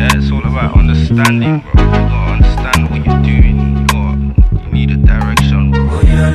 Yeah, it's all about understanding, bro. You gotta understand what you're doing. You need a direction, bro.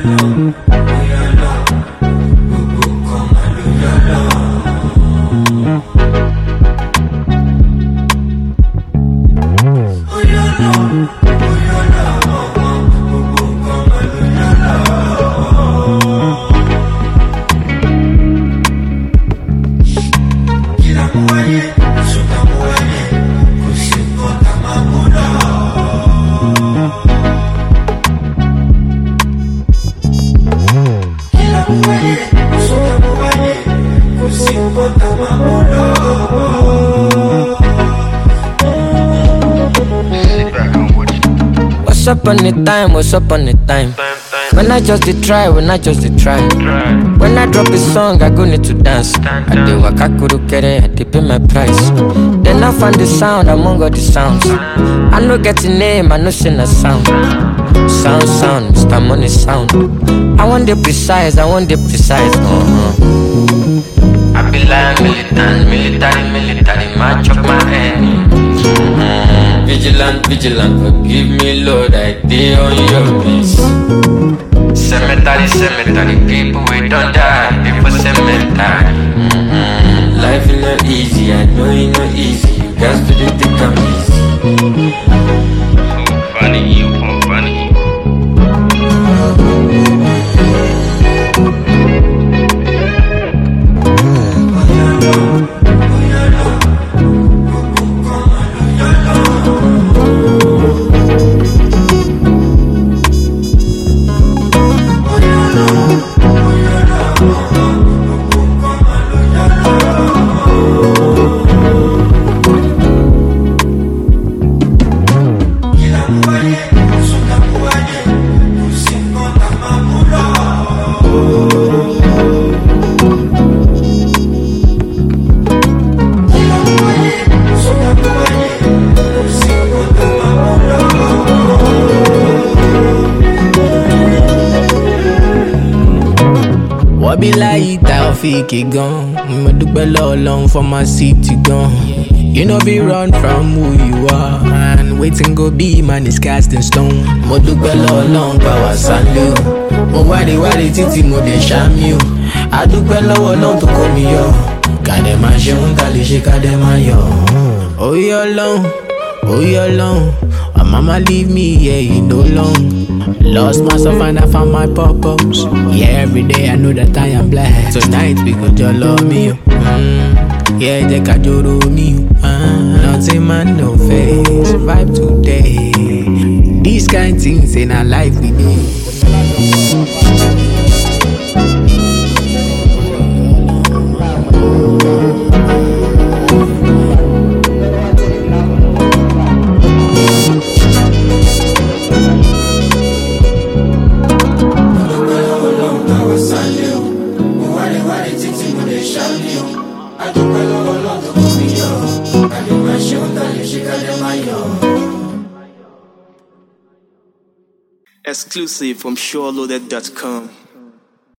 What's up on the time? What's up on the time? When I just did try, when I just did try. When I drop a song, I go need to dance. I do waka kuru kere, I dey pay my price. Then I find the sound among all the sounds. I no get a name, I no sing a sound. Sound, Mr. Money sound. I want the precise, I want the precise. I be like military, match up my head. Vigilant, forgive me, Lord, I dey on your peace. Cemetery, people we don't die before cemetery. Life is not easy, I know it's not easy. You guys do the thing I'm easy. So funny, you can't funny. Be like Taofik gone. Mo dúpẹ́ lọ́wọ́ Ọlọ́run for my city gone. You know be run from who you are, and waiting go be man is cast in stone. Mo dúpẹ́ lọ́wọ́ Ọlọ́run pa wá sálẹ̀ o. Mo wáde títí mo dé ṣámi o. A dúpẹ́ lọ́wọ́ Ọlọ́run tó kó mi yọ. Kàdé máa ṣeun ká lè ṣe kàdé máa yọ. Oyè Ọlọ́run, my mama leave me here in no long. Lost myself and I found my purpose. Yeah, every day I know that I am blessed. Tonight we go just love me. Yeah, they can do me. Nothing man, no face. Survive today. These kind things in our life we need. Exclusive from SureLoaded.com.